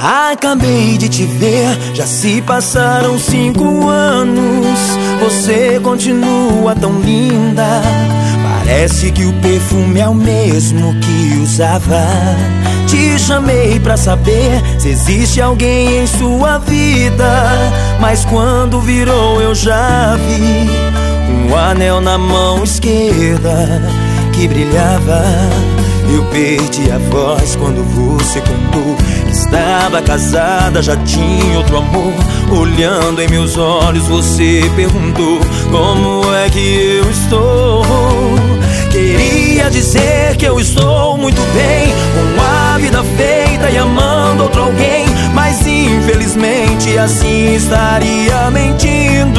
Acabei de te ver, já se passaram 5 anos. Você continua tão linda, parece que o perfume é o mesmo que usava. Te chamei pra saber se existe alguém em sua vida, mas quando virou eu já vi um anel na mão esquerda que brilhava. Eu perdi a voz quando você contou que estava casada, já tinha outro amor. Olhando em meus olhos você perguntou como é que eu estou. Queria dizer que eu estou muito bem, com a vida feita e amando outro alguém, mas infelizmente assim estaria mentindo.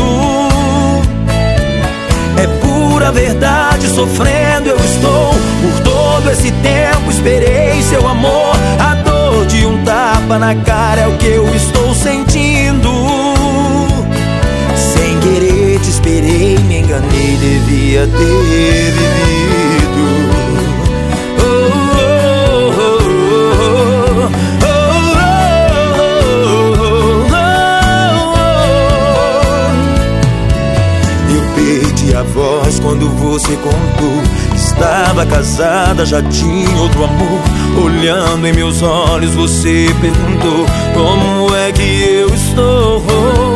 É pura verdade, sofrendo eu estou. Por todo esse tempo esperei seu amor. A dor de um tapa na cara é o que eu estou sentindo. Sem querer te esperei, me enganei, devia ter vivido. A voz quando você contou que estava casada, já tinha outro amor. Olhando em meus olhos você perguntou como é que eu estou.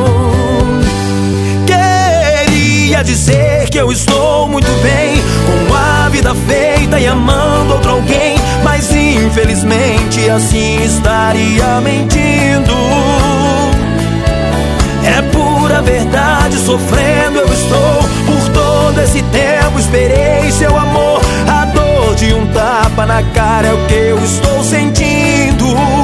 Queria dizer que eu estou muito bem, com a vida feita e amando outro alguém, mas infelizmente assim estaria mentindo. É pura verdade, sofrendo eu estou. Por todo esse tempo esperei seu amor. A dor de um tapa na cara é o que eu estou sentindo.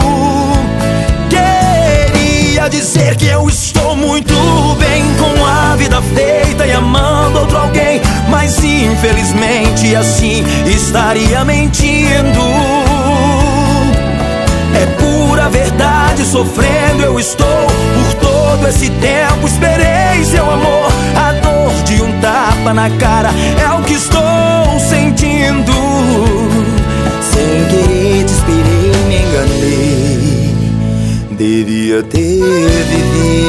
Queria dizer que eu estou muito bem, com a vida feita e amando outro alguém, mas infelizmente assim estaria mentindo. É pura verdade, sofrendo eu estou. Por todo esse tempo esperei seu amor. A dor de um tapa na cara é o que estou sentindo. Sem querer te esperei, me enganei, devia ter vivido.